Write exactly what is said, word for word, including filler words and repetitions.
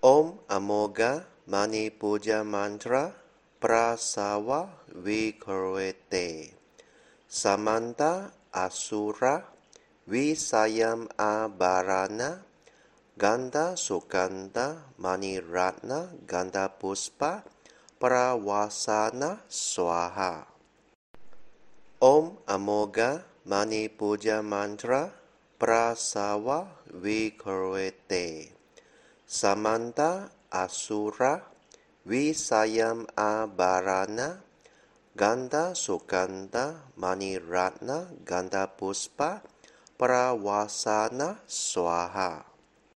Om Amoga Mani Puja Mantra Prasawa Vikarvete Samanta Asura Visayam Abarana Ganda Sukanda Mani Ratna Ganda Puspa Prawasana Swaha. Om Amoga Mani Puja Mantra Prasawa Vikarvete Samanta Asura Visayam Abarana Ganda Sukanda Mani Ratna Ganda Puspa Prawasana Swaha.